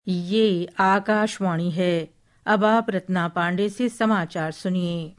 ये आकाशवाणी है। अब आप रत्ना पांडे से समाचार सुनिए।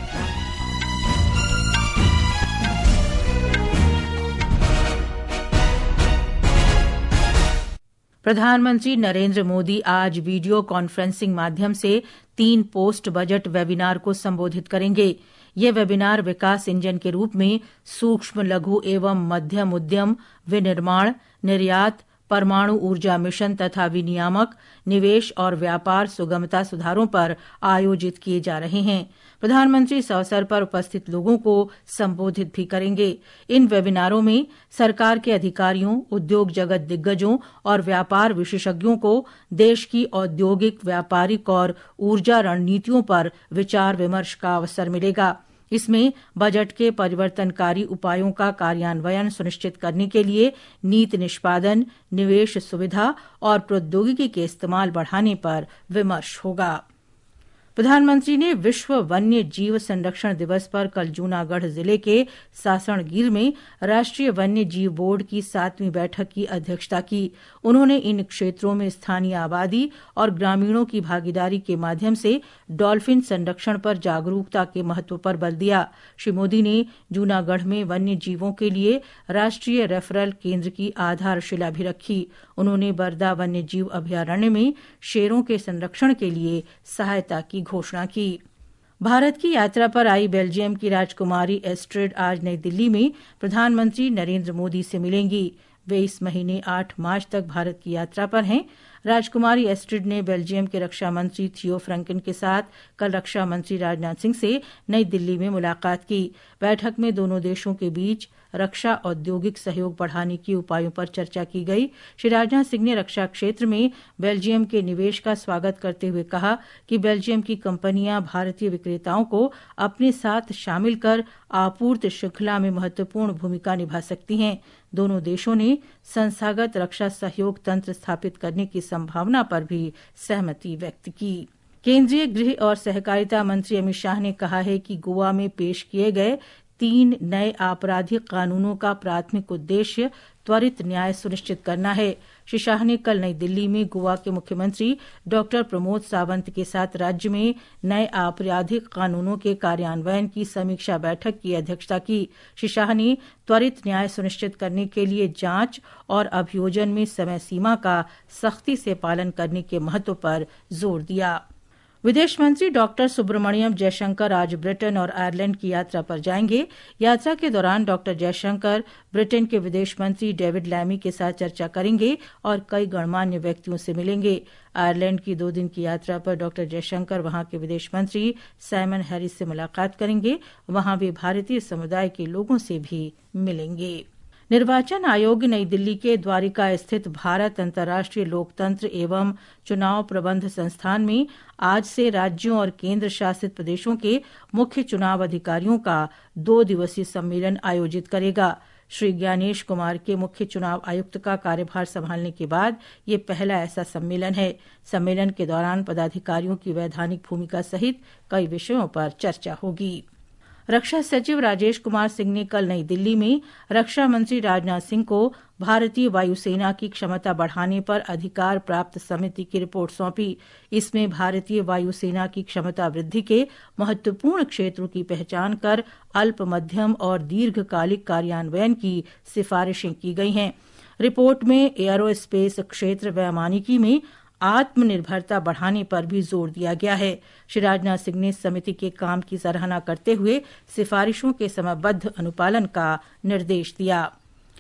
प्रधानमंत्री नरेंद्र मोदी आज वीडियो कॉन्फ्रेंसिंग माध्यम से 3 पोस्ट बजट वेबिनार को संबोधित करेंगे। ये वेबिनार विकास इंजन के रूप में सूक्ष्म, लघु एवं मध्यम उद्यम, विनिर्माण, निर्यात, परमाणु ऊर्जा मिशन तथा विनियामक, निवेश और व्यापार सुगमता सुधारों पर आयोजित किए जा रहे हैं। प्रधानमंत्री इस अवसर पर उपस्थित लोगों को संबोधित भी करेंगे। इन वेबिनारों में सरकार के अधिकारियों, उद्योग जगत दिग्गजों और व्यापार विशेषज्ञों को देश की औद्योगिक, व्यापारिक और ऊर्जा रणनीतियों पर विचार विमर्श का अवसर मिलेगा। इसमें बजट के परिवर्तनकारी उपायों का कार्यान्वयन सुनिश्चित करने के लिए नीति निष्पादन, निवेश सुविधा और प्रौद्योगिकी के इस्तेमाल बढ़ाने पर विमर्श होगा। प्रधानमंत्री ने विश्व वन्य जीव संरक्षण दिवस पर कल जूनागढ़ जिले के सासणगीर में राष्ट्रीय वन्य जीव बोर्ड की 7वीं बैठक की अध्यक्षता की। उन्होंने इन क्षेत्रों में स्थानीय आबादी और ग्रामीणों की भागीदारी के माध्यम से डॉल्फिन संरक्षण पर जागरूकता के महत्व पर बल दिया। श्री मोदी ने जूनागढ़ में वन्य जीवों के लिए राष्ट्रीय रेफरल केंद्र की आधारशिला भी रखी। उन्होंने बरदा वन्य जीव अभयारण्य में शेरों के संरक्षण के लिए सहायता की घोषणा की। भारत की यात्रा पर आई बेल्जियम की राजकुमारी एस्ट्रिड आज नई दिल्ली में प्रधानमंत्री नरेंद्र मोदी से मिलेंगी। वे इस महीने 8 मार्च तक भारत की यात्रा पर हैं। राजकुमारी एस्ट्रिड ने बेल्जियम के रक्षा मंत्री थियो फ्रैंकेन के साथ कल रक्षा मंत्री राजनाथ सिंह से नई दिल्ली में मुलाकात की। बैठक में दोनों देशों के बीच रक्षा औद्योगिक सहयोग बढ़ाने के उपायों पर चर्चा की गई। श्री राजनाथ सिंह ने रक्षा क्षेत्र में बेल्जियम के निवेश का स्वागत करते हुए कहा कि बेल्जियम की कंपनियां भारतीय विक्रेताओं को अपने साथ शामिल कर आपूर्ति श्रृंखला में महत्वपूर्ण भूमिका निभा सकती हैं। दोनों देशों ने संस्थागत रक्षा सहयोग तंत्र स्थापित करने की संभावना पर भी सहमति व्यक्त की। केंद्रीय गृह और सहकारिता मंत्री अमित शाह ने कहा है कि गोवा में पेश किए गए 3 नए आपराधिक कानूनों का प्राथमिक उद्देश्य त्वरित न्याय सुनिश्चित करना है। श्री शाह ने कल नई दिल्ली में गोवा के मुख्यमंत्री डॉक्टर प्रमोद सावंत के साथ राज्य में नए आपराधिक कानूनों के कार्यान्वयन की समीक्षा बैठक की अध्यक्षता की। श्री शाह ने त्वरित न्याय सुनिश्चित करने के लिए जांच और अभियोजन में समय सीमा का सख्ती से पालन करने के महत्व पर जोर दिया। विदेश मंत्री डॉक्टर सुब्रमण्यम जयशंकर आज ब्रिटेन और आयरलैंड की यात्रा पर जाएंगे। यात्रा के दौरान डॉक्टर जयशंकर ब्रिटेन के विदेश मंत्री डेविड लैमी के साथ चर्चा करेंगे और कई गणमान्य व्यक्तियों से मिलेंगे। आयरलैंड की 2 दिन की यात्रा पर डॉक्टर जयशंकर वहां के विदेश मंत्री साइमन हैरिस से मुलाकात करेंगे। वहां वे भारतीय समुदाय के लोगों से भी मिलेंगे। निर्वाचन आयोग नई दिल्ली के द्वारिका स्थित भारत अंतर्राष्ट्रीय लोकतंत्र एवं चुनाव प्रबंध संस्थान में आज से राज्यों और केंद्र शासित प्रदेशों के मुख्य चुनाव अधिकारियों का 2 दिवसीय सम्मेलन आयोजित करेगा। श्री ज्ञानेश कुमार के मुख्य चुनाव आयुक्त का कार्यभार संभालने के बाद ये पहला ऐसा सम्मेलन है। सम्मेलन के दौरान पदाधिकारियों की वैधानिक भूमिका सहित कई विषयों पर चर्चा होगी। रक्षा सचिव राजेश कुमार सिंह ने कल नई दिल्ली में रक्षा मंत्री राजनाथ सिंह को भारतीय वायुसेना की क्षमता बढ़ाने पर अधिकार प्राप्त समिति की रिपोर्ट सौंपी। इसमें भारतीय वायुसेना की क्षमता वृद्धि के महत्वपूर्ण क्षेत्रों की पहचान कर अल्प, मध्यम और दीर्घकालिक कार्यान्वयन की सिफारिशें की गई हैं। रिपोर्ट में एयरोस्पेस क्षेत्र वैमानिकी में आत्मनिर्भरता बढ़ाने पर भी जोर दिया गया है। श्री राजनाथ सिंह ने समिति के काम की सराहना करते हुए सिफारिशों के समयबद्ध अनुपालन का निर्देश दिया।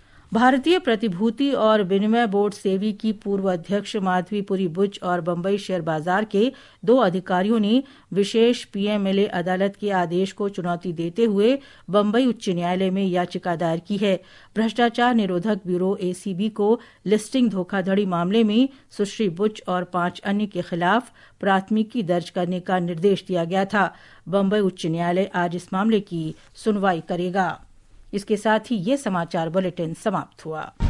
भारतीय प्रतिभूति और विनिमय बोर्ड सेबी की पूर्व अध्यक्ष माधवीपुरी बुच और बंबई शेयर बाजार के 2 अधिकारियों ने विशेष पीएमएलए अदालत के आदेश को चुनौती देते हुए बंबई उच्च न्यायालय में याचिका दायर की है। भ्रष्टाचार निरोधक ब्यूरो एसीबी को लिस्टिंग धोखाधड़ी मामले में सुश्री बुच और 5 अन्य के खिलाफ प्राथमिकी दर्ज करने का निर्देश दिया गया था। बंबई उच्च न्यायालय आज इस मामले की सुनवाई करेगा। इसके साथ ही ये समाचार बुलेटिन समाप्त हुआ।